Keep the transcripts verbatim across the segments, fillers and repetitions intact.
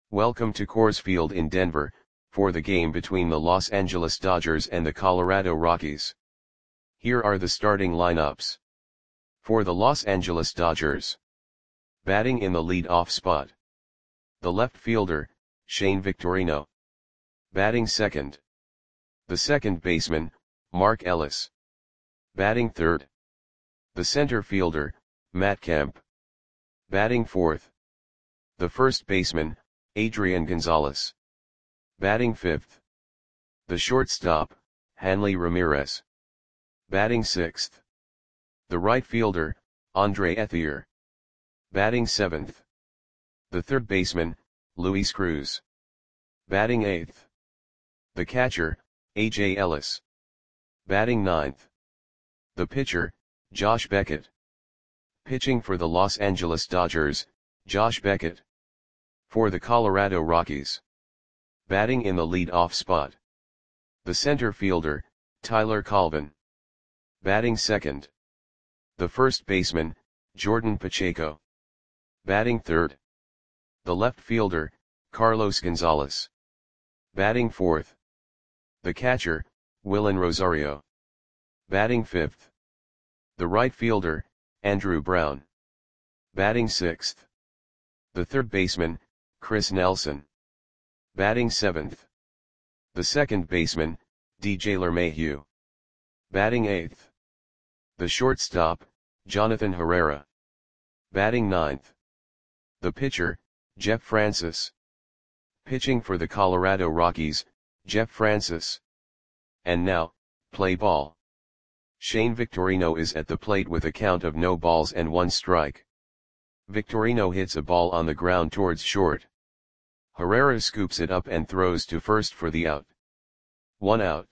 Welcome to Coors Field in Denver, for the game between the Los Angeles Dodgers and the Colorado Rockies. Here are the starting lineups. For the Los Angeles Dodgers. Batting in the lead-off spot. The left fielder, Shane Victorino. Batting second. The second baseman, Mark Ellis. Batting third. The center fielder, Matt Kemp. Batting fourth. The first baseman, Adrian Gonzalez. Batting fifth. The shortstop, Hanley Ramirez. Batting sixth. The right fielder, Andre Ethier. Batting seventh. The third baseman, Luis Cruz. Batting eighth. The catcher, A J Ellis. Batting ninth. The pitcher, Josh Beckett. Pitching for the Los Angeles Dodgers, Josh Beckett. For the Colorado Rockies. Batting in the lead-off spot. The center fielder, Tyler Colvin. Batting second. The first baseman, Jordan Pacheco. Batting third. The left fielder, Carlos Gonzalez. Batting fourth. The catcher, Willen Rosario. Batting fifth. The right fielder, Andrew Brown. Batting sixth. The third baseman, Chris Nelson. Batting seventh. The second baseman, D J LeMahieu. Batting eighth. The shortstop, Jonathan Herrera. Batting ninth. The pitcher, Jeff Francis. Pitching for the Colorado Rockies, Jeff Francis. And now, play ball. Shane Victorino is at the plate with a count of no balls and one strike. Victorino hits a ball on the ground towards short. Herrera scoops it up and throws to first for the out. One out.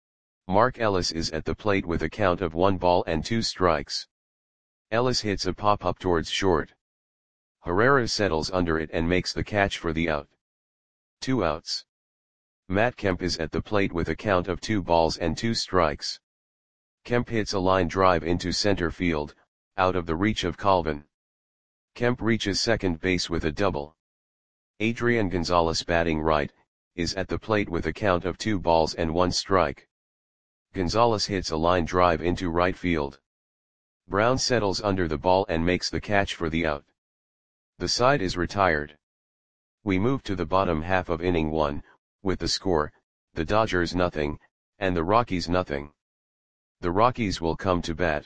Mark Ellis is at the plate with a count of one ball and two strikes. Ellis hits a pop-up towards short. Herrera settles under it and makes the catch for the out. Two outs. Matt Kemp is at the plate with a count of two balls and two strikes. Kemp hits a line drive into center field, out of the reach of Colvin. Kemp reaches second base with a double. Adrian Gonzalez, batting right, is at the plate with a count of two balls and one strike. Gonzalez hits a line drive into right field. Brown settles under the ball and makes the catch for the out. The side is retired. We move to the bottom half of inning one, with the score, the Dodgers nothing, and the Rockies nothing. The Rockies will come to bat.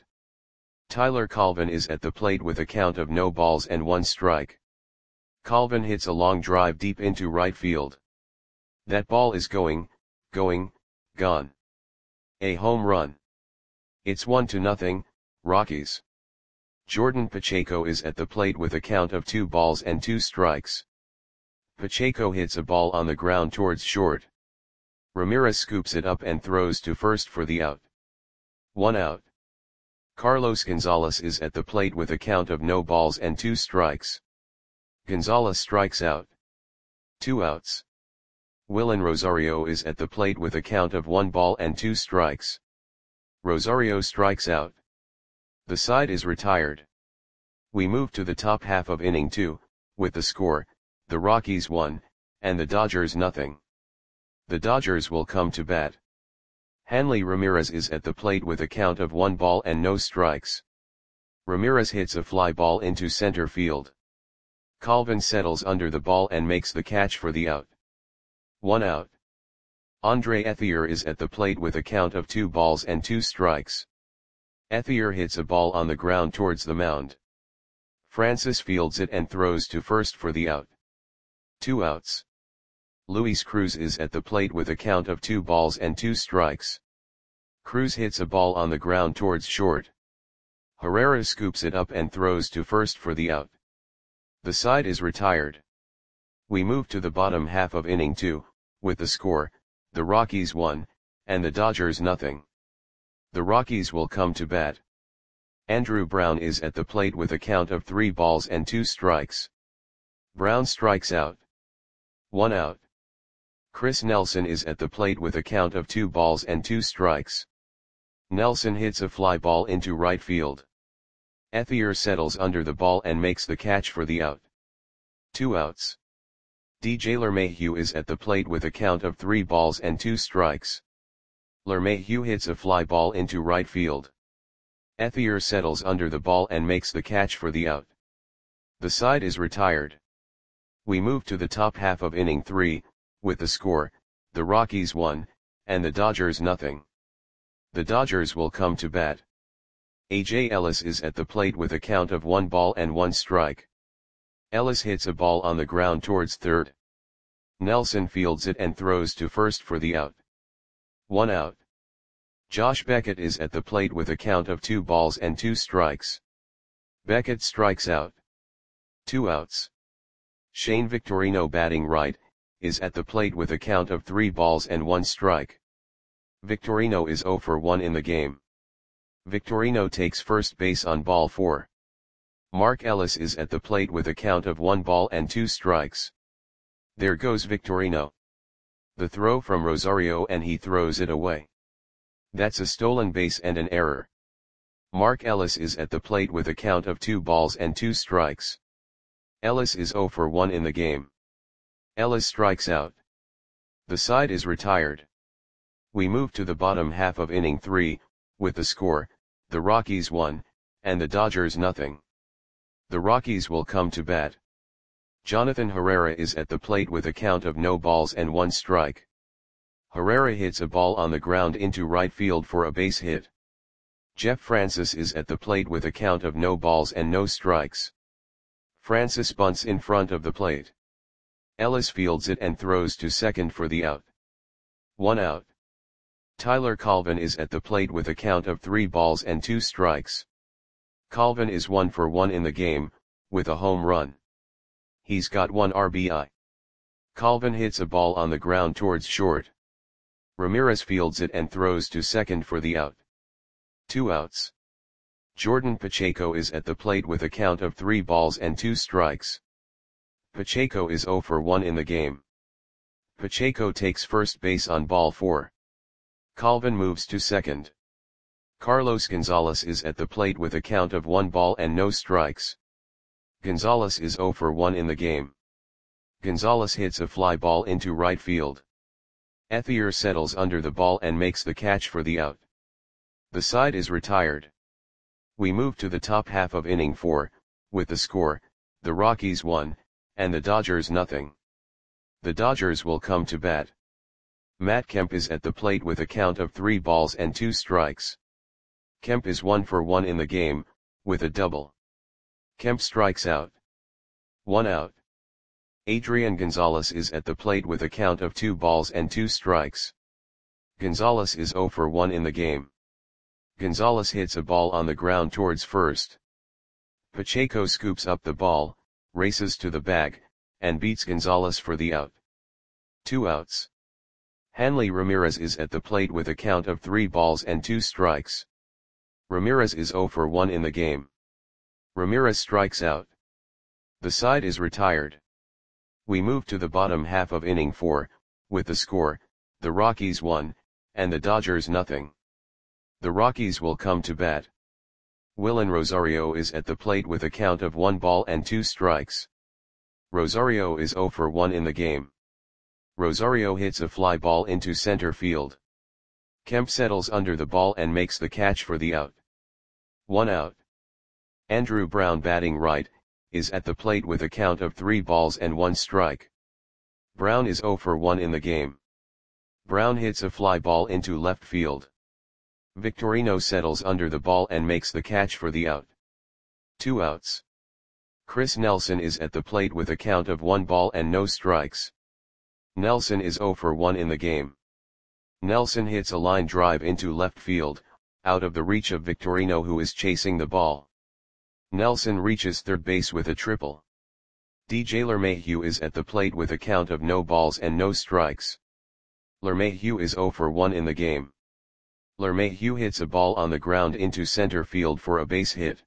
Tyler Colvin is at the plate with a count of no balls and one strike. Colvin hits a long drive deep into right field. That ball is going, going, gone. A home run. It's one to nothing, Rockies. Jordan Pacheco is at the plate with a count of two balls and two strikes. Pacheco hits a ball on the ground towards short. Ramirez scoops it up and throws to first for the out. One out. Carlos Gonzalez is at the plate with a count of no balls and two strikes. Gonzalez strikes out. Two outs. Willen Rosario is at the plate with a count of one ball and two strikes. Rosario strikes out. The side is retired. We move to the top half of inning two, with the score, the Rockies one, and the Dodgers nothing. The Dodgers will come to bat. Hanley Ramirez is at the plate with a count of one ball and no strikes. Ramirez hits a fly ball into center field. Colvin settles under the ball and makes the catch for the out. One out. Andre Ethier is at the plate with a count of two balls and two strikes. Ethier hits a ball on the ground towards the mound. Francis fields it and throws to first for the out. Two outs. Luis Cruz is at the plate with a count of two balls and two strikes. Cruz hits a ball on the ground towards short. Herrera scoops it up and throws to first for the out. The side is retired. We move to the bottom half of inning two, with the score, the Rockies one, and the Dodgers nothing. The Rockies will come to bat. Andrew Brown is at the plate with a count of three balls and two strikes. Brown strikes out. One out. Chris Nelson is at the plate with a count of two balls and two strikes. Nelson hits a fly ball into right field. Ethier settles under the ball and makes the catch for the out. Two outs. D J LeMahieu is at the plate with a count of three balls and two strikes. LeMahieu hits a fly ball into right field. Ethier settles under the ball and makes the catch for the out. The side is retired. We move to the top half of inning three, with the score, the Rockies one, and the Dodgers nothing. The Dodgers will come to bat. A J Ellis is at the plate with a count of one ball and one strike. Ellis hits a ball on the ground towards third. Nelson fields it and throws to first for the out. One out. Josh Beckett is at the plate with a count of two balls and two strikes. Beckett strikes out. Two outs. Shane Victorino, batting right, is at the plate with a count of three balls and one strike. Victorino is zero for one in the game. Victorino takes first base on ball four. Mark Ellis is at the plate with a count of one ball and two strikes. There goes Victorino. The throw from Rosario and he throws it away. That's a stolen base and an error. Mark Ellis is at the plate with a count of two balls and two strikes. Ellis is zero for one in the game. Ellis strikes out. The side is retired. We move to the bottom half of inning three, with the score, the Rockies one, and the Dodgers nothing. The Rockies will come to bat. Jonathan Herrera is at the plate with a count of no balls and one strike. Herrera hits a ball on the ground into right field for a base hit. Jeff Francis is at the plate with a count of no balls and no strikes. Francis bunts in front of the plate. Ellis fields it and throws to second for the out. One out. Tyler Colvin is at the plate with a count of three balls and two strikes. Colvin is one for one in the game, with a home run. He's got one R B I. Colvin hits a ball on the ground towards short. Ramirez fields it and throws to second for the out. Two outs. Jordan Pacheco is at the plate with a count of three balls and two strikes. Pacheco is zero for one in the game. Pacheco takes first base on ball four. Colvin moves to second. Carlos Gonzalez is at the plate with a count of one ball and no strikes. Gonzalez is zero for one in the game. Gonzalez hits a fly ball into right field. Ethier settles under the ball and makes the catch for the out. The side is retired. We move to the top half of inning four, with the score, the Rockies one, and the Dodgers nothing. The Dodgers will come to bat. Matt Kemp is at the plate with a count of three balls and two strikes. Kemp is one for one in the game, with a double. Kemp strikes out. One out. Adrian Gonzalez is at the plate with a count of two balls and two strikes. Gonzalez is zero for one in the game. Gonzalez hits a ball on the ground towards first. Pacheco scoops up the ball, races to the bag, and beats Gonzalez for the out. Two outs. Hanley Ramirez is at the plate with a count of three balls and two strikes. Ramirez is zero for one in the game. Ramirez strikes out. The side is retired. We move to the bottom half of inning four, with the score, the Rockies one, and the Dodgers nothing. The Rockies will come to bat. Willen Rosario is at the plate with a count of one ball and two strikes. Rosario is zero for one in the game. Rosario hits a fly ball into center field. Kemp settles under the ball and makes the catch for the out. One out. Andrew Brown, batting right, is at the plate with a count of three balls and one strike. Brown is zero for one in the game. Brown hits a fly ball into left field. Victorino settles under the ball and makes the catch for the out. Two outs. Chris Nelson is at the plate with a count of one ball and no strikes. Nelson is zero for one in the game. Nelson hits a line drive into left field, out of the reach of Victorino, who is chasing the ball. Nelson reaches third base with a triple. D J LeMahieu is at the plate with a count of no balls and no strikes. LeMahieu is zero for one in the game. LeMahieu hits a ball on the ground into center field for a base hit.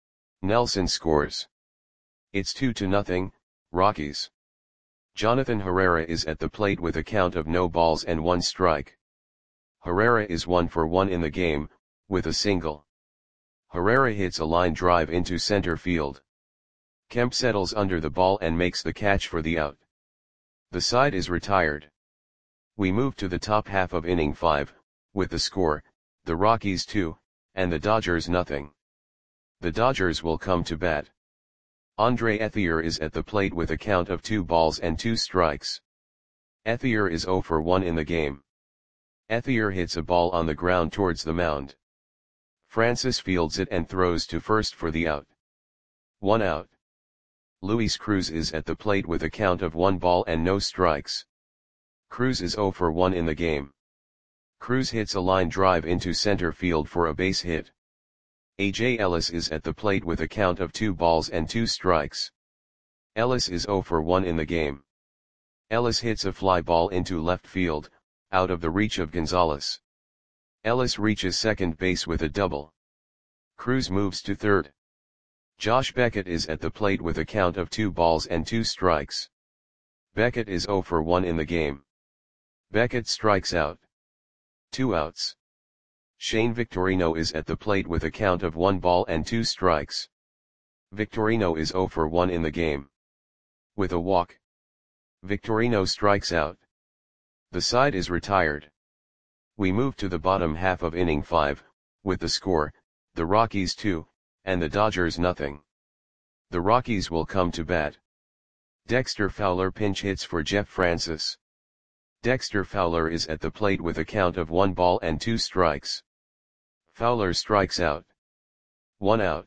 Nelson scores. It's two to nothing, Rockies. Jonathan Herrera is at the plate with a count of no balls and one strike. Herrera is one for one in the game, with a single. Herrera hits a line drive into center field. Kemp settles under the ball and makes the catch for the out. The side is retired. We move to the top half of inning five, with the score, the Rockies two, and the Dodgers nothing. The Dodgers will come to bat. Andre Ethier is at the plate with a count of two balls and two strikes. Ethier is zero for one in the game. Ethier hits a ball on the ground towards the mound. Francis fields it and throws to first for the out. One out. Luis Cruz is at the plate with a count of one ball and no strikes. Cruz is zero for one in the game. Cruz hits a line drive into center field for a base hit. A J Ellis is at the plate with a count of two balls and two strikes. Ellis is zero for one in the game. Ellis hits a fly ball into left field, out of the reach of Gonzalez. Ellis reaches second base with a double. Cruz moves to third. Josh Beckett is at the plate with a count of two balls and two strikes. Beckett is zero for one in the game. Beckett strikes out. Two outs. Shane Victorino is at the plate with a count of one ball and two strikes. Victorino is zero for one in the game. With a walk, Victorino strikes out. The side is retired. We move to the bottom half of inning five, with the score, the Rockies two, and the Dodgers nothing. The Rockies will come to bat. Dexter Fowler pinch hits for Jeff Francis. Dexter Fowler is at the plate with a count of one ball and two strikes. Fowler strikes out. One out.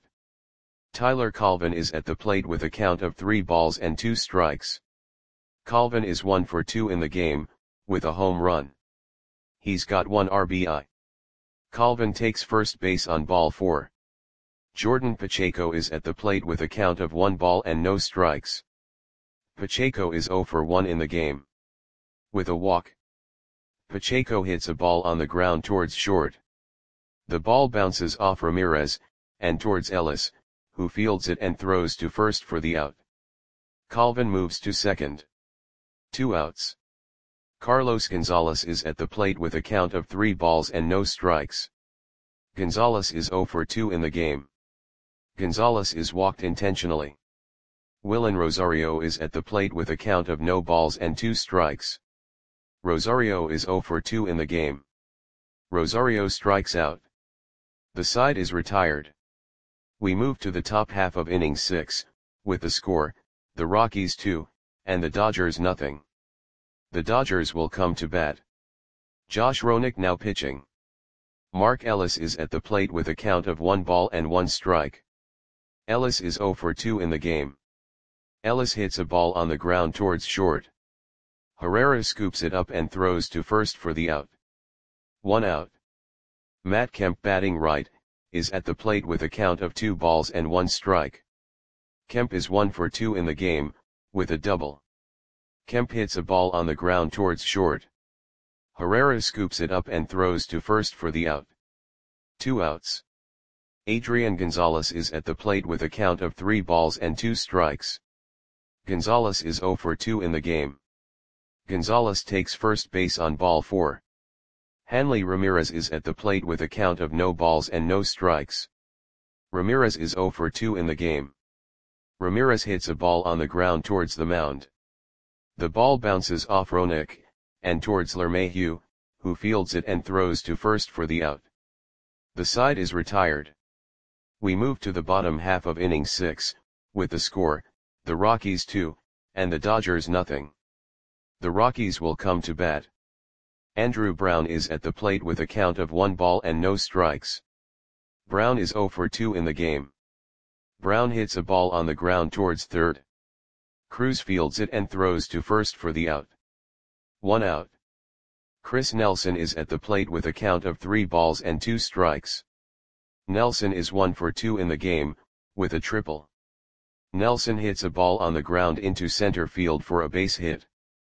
Tyler Colvin is at the plate with a count of three balls and two strikes. Colvin is one for two in the game, with a home run. He's got one R B I. Colvin takes first base on ball four. Jordan Pacheco is at the plate with a count of one ball and no strikes. Pacheco is zero for one in the game. With a walk, Pacheco hits a ball on the ground towards short. The ball bounces off Ramirez, and towards Ellis, who fields it and throws to first for the out. Colvin moves to second. Two outs. Carlos Gonzalez is at the plate with a count of three balls and no strikes. Gonzalez is zero for two in the game. Gonzalez is walked intentionally. Willen Rosario is at the plate with a count of no balls and two strikes. Rosario is zero for two in the game. Rosario strikes out. The side is retired. We move to the top half of inning six, with the score, the Rockies two, and the Dodgers nothing. The Dodgers will come to bat. Josh Roenick now pitching. Mark Ellis is at the plate with a count of one ball and one strike. Ellis is zero for two in the game. Ellis hits a ball on the ground towards short. Herrera scoops it up and throws to first for the out. One out. Matt Kemp batting right, is at the plate with a count of two balls and one strike. Kemp is one for two in the game, with a double. Kemp hits a ball on the ground towards short. Herrera scoops it up and throws to first for the out. Two outs. Adrian Gonzalez is at the plate with a count of three balls and two strikes. Gonzalez is zero for two in the game. Gonzalez takes first base on ball four. Hanley Ramirez is at the plate with a count of no balls and no strikes. Ramirez is zero for two in the game. Ramirez hits a ball on the ground towards the mound. The ball bounces off Roenick, and towards LeMahieu, who fields it and throws to first for the out. The side is retired. We move to the bottom half of inning six, with the score, the Rockies two, and the Dodgers nothing. The Rockies will come to bat. Andrew Brown is at the plate with a count of one ball and no strikes. Brown is zero for two in the game. Brown hits a ball on the ground towards third. Cruz fields it and throws to first for the out. One out. Chris Nelson is at the plate with a count of three balls and two strikes. Nelson is one for two in the game, with a triple. Nelson hits a ball on the ground into center field for a base hit.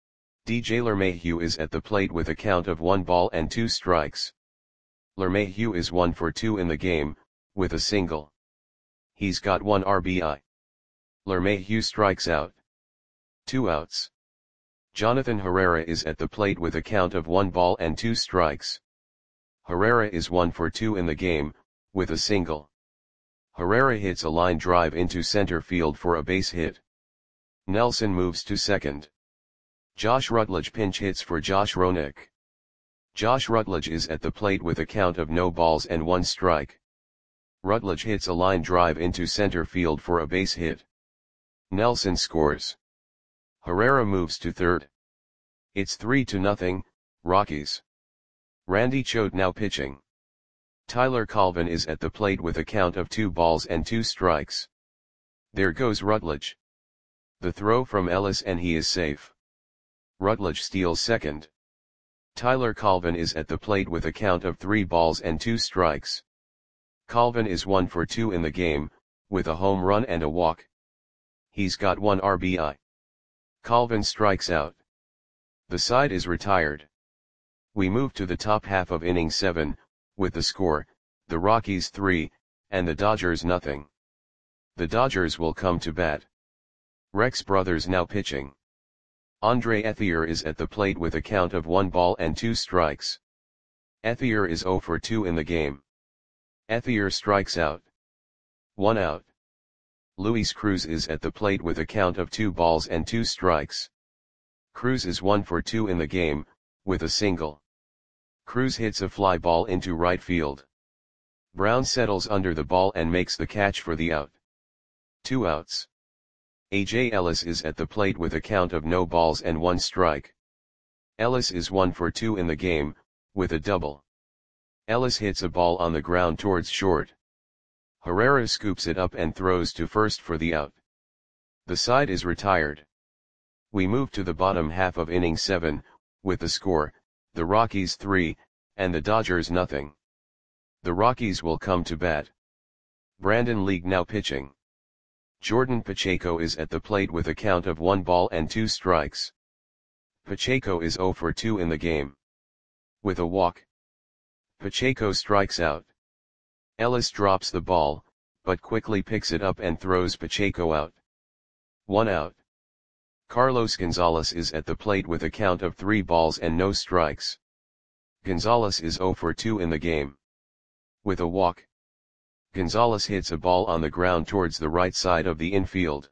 D J LeMahieu is at the plate with a count of one ball and two strikes. LeMahieu is one for two in the game, with a single. He's got one R B I. LeMahieu strikes out. Two outs. Jonathan Herrera is at the plate with a count of one ball and two strikes. Herrera is one for two in the game, with a single. Herrera hits a line drive into center field for a base hit. Nelson moves to second. Josh Rutledge pinch hits for Josh Roenick. Josh Rutledge is at the plate with a count of no balls and one strike. Rutledge hits a line drive into center field for a base hit. Nelson scores. Herrera moves to third. It's three to nothing, Rockies. Randy Choate now pitching. Tyler Colvin is at the plate with a count of two balls and two strikes. There goes Rutledge. The throw from Ellis and he is safe. Rutledge steals second. Tyler Colvin is at the plate with a count of three balls and two strikes. Colvin is one for two in the game, with a home run and a walk. He's got one R B I. Colvin strikes out. The side is retired. We move to the top half of inning seven, with the score, the Rockies three, and the Dodgers nothing. The Dodgers will come to bat. Rex Brothers now pitching. Andre Ethier is at the plate with a count of one ball and two strikes. Ethier is zero for two in the game. Ethier strikes out. One out. Luis Cruz is at the plate with a count of two balls and two strikes. Cruz is one for two in the game, with a single. Cruz hits a fly ball into right field. Brown settles under the ball and makes the catch for the out. Two outs. A J Ellis is at the plate with a count of no balls and one strike. Ellis is one for two in the game, with a double. Ellis hits a ball on the ground towards short. Herrera scoops it up and throws to first for the out. The side is retired. We move to the bottom half of inning seven, with the score, the Rockies three, and the Dodgers nothing. The Rockies will come to bat. Brandon League now pitching. Jordan Pacheco is at the plate with a count of one ball and two strikes. Pacheco is zero for two in the game. With a walk. Pacheco strikes out. Ellis drops the ball, but quickly picks it up and throws Pacheco out. One out. Carlos Gonzalez is at the plate with a count of three balls and no strikes. Gonzalez is zero for two in the game. With a walk. Gonzalez hits a ball on the ground towards the right side of the infield.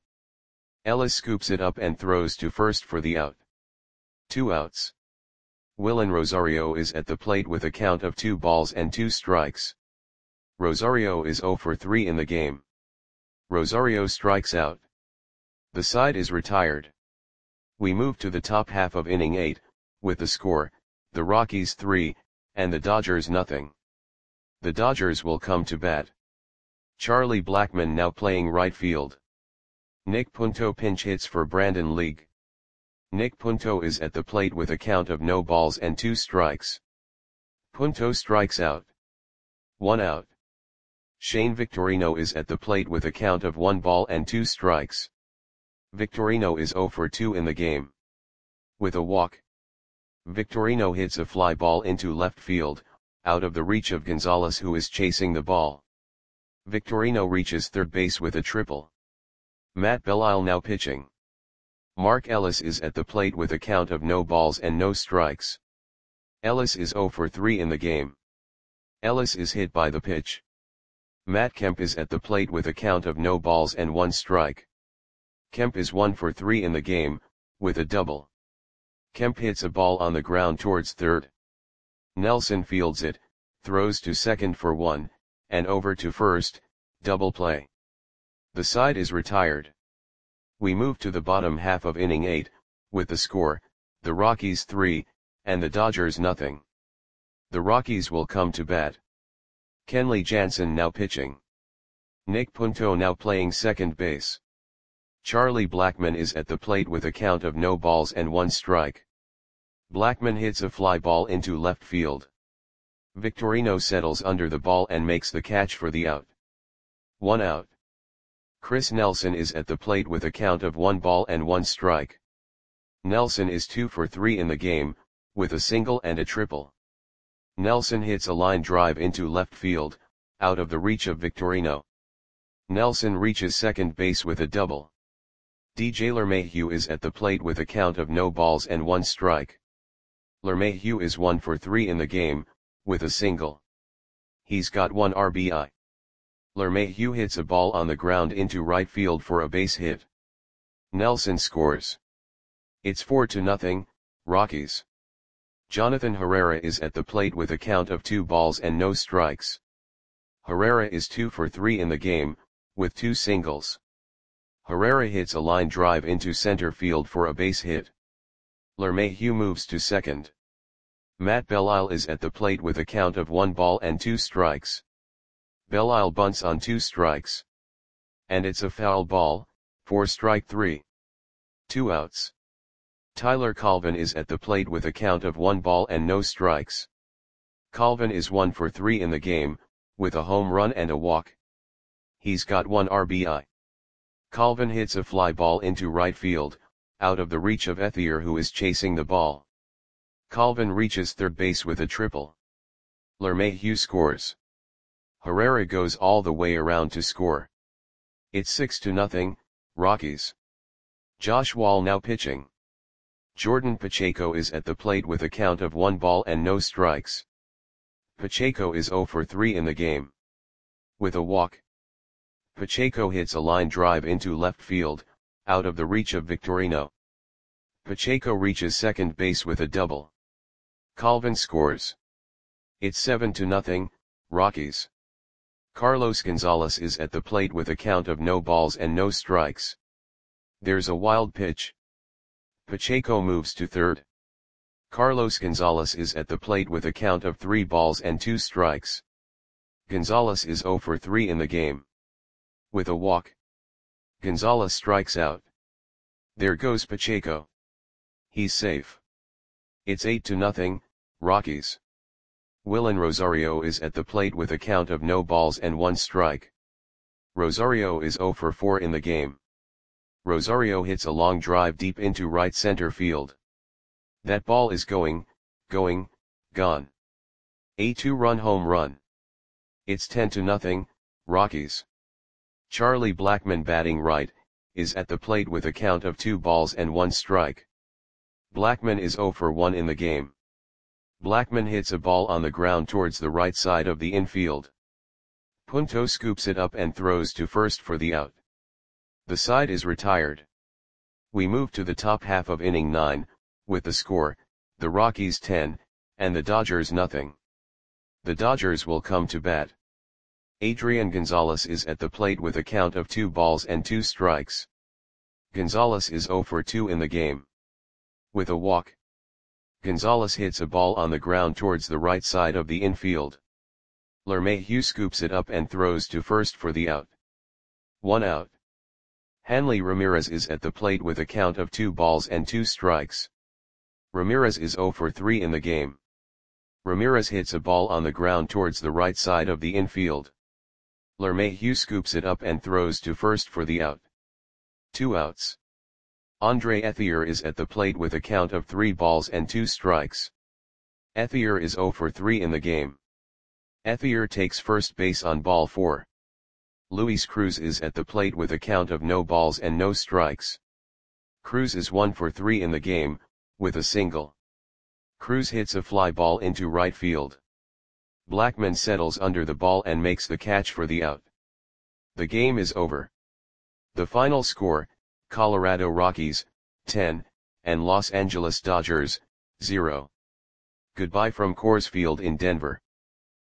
Ellis scoops it up and throws to first for the out. Two outs. Willen Rosario is at the plate with a count of two balls and two strikes. Rosario is zero for three in the game. Rosario strikes out. The side is retired. We move to the top half of inning eight, with the score, the Rockies three, and the Dodgers nothing. The Dodgers will come to bat. Charlie Blackmon now playing right field. Nick Punto pinch hits for Brandon League. Nick Punto is at the plate with a count of no balls and two strikes. Punto strikes out. One out. Shane Victorino is at the plate with a count of one ball and two strikes. Victorino is zero for two in the game. With a walk. Victorino hits a fly ball into left field, out of the reach of Gonzalez who is chasing the ball. Victorino reaches third base with a triple. Matt Belisle now pitching. Mark Ellis is at the plate with a count of no balls and no strikes. Ellis is zero for three in the game. Ellis is hit by the pitch. Matt Kemp is at the plate with a count of no balls and one strike. Kemp is one for three in the game, with a double. Kemp hits a ball on the ground towards third. Nelson fields it, throws to second for one, and over to first, double play. The side is retired. We move to the bottom half of inning eight, with the score, the Rockies three, and the Dodgers nothing. The Rockies will come to bat. Kenley Jansen now pitching. Nick Punto now playing second base. Charlie Blackmon is at the plate with a count of no balls and one strike. Blackmon hits a fly ball into left field. Victorino settles under the ball and makes the catch for the out. One out. Chris Nelson is at the plate with a count of one ball and one strike. Nelson is two for three in the game, with a single and a triple. Nelson hits a line drive into left field, out of the reach of Victorino. Nelson reaches second base with a double. D J LeMahieu is at the plate with a count of no balls and one strike. LeMahieu is one for three in the game, with a single. He's got one R B I. LeMahieu hits a ball on the ground into right field for a base hit. Nelson scores. It's four to nothing, Rockies. Jonathan Herrera is at the plate with a count of two balls and no strikes. Herrera is two for three in the game, with two singles. Herrera hits a line drive into center field for a base hit. LeMahieu moves to second. Matt Belisle is at the plate with a count of one ball and two strikes. Belisle bunts on two strikes. And it's a foul ball, for strike three. Two outs. Tyler Colvin is at the plate with a count of one ball and no strikes. Colvin is one for three in the game, with a home run and a walk. He's got one R B I. Colvin hits a fly ball into right field, out of the reach of Ethier, who is chasing the ball. Colvin reaches third base with a triple. LeMahieu scores. Herrera goes all the way around to score. It's six to nothing, Rockies. Josh Wall now pitching. Jordan Pacheco is at the plate with a count of one ball and no strikes. Pacheco is zero for three in the game. With a walk. Pacheco hits a line drive into left field, out of the reach of Victorino. Pacheco reaches second base with a double. Colvin scores. It's seven to nothing, Rockies. Carlos Gonzalez is at the plate with a count of no balls and no strikes. There's a wild pitch. Pacheco moves to third. Carlos Gonzalez is at the plate with a count of three balls and two strikes. Gonzalez is zero for three in the game. With a walk. Gonzalez strikes out. There goes Pacheco. He's safe. It's eight to nothing, Rockies. Willen Rosario is at the plate with a count of no balls and one strike. Rosario is zero for four in the game. Rosario hits a long drive deep into right center field. That ball is going, going, gone. A two-run home run. It's ten to nothing, Rockies. Charlie Blackmon, batting right, is at the plate with a count of two balls and one strike. Blackmon is zero for one in the game. Blackmon hits a ball on the ground towards the right side of the infield. Punto scoops it up and throws to first for the out. The side is retired. We move to the top half of inning nine, with the score, the Rockies ten, and the Dodgers nothing. The Dodgers will come to bat. Adrian Gonzalez is at the plate with a count of two balls and two strikes. Gonzalez is zero for two in the game. With a walk. Gonzalez hits a ball on the ground towards the right side of the infield. LeMahieu scoops it up and throws to first for the out. One out. Hanley Ramirez is at the plate with a count of two balls and two strikes. Ramirez is zero for three in the game. Ramirez hits a ball on the ground towards the right side of the infield. LeMahieu scoops it up and throws to first for the out. Two outs. Andre Ethier is at the plate with a count of three balls and two strikes. Ethier is zero for three in the game. Ethier takes first base on ball four. Luis Cruz is at the plate with a count of no balls and no strikes. Cruz is one for three in the game, with a single. Cruz hits a fly ball into right field. Blackmon settles under the ball and makes the catch for the out. The game is over. The final score, Colorado Rockies, ten, and Los Angeles Dodgers, zero. Goodbye from Coors Field in Denver.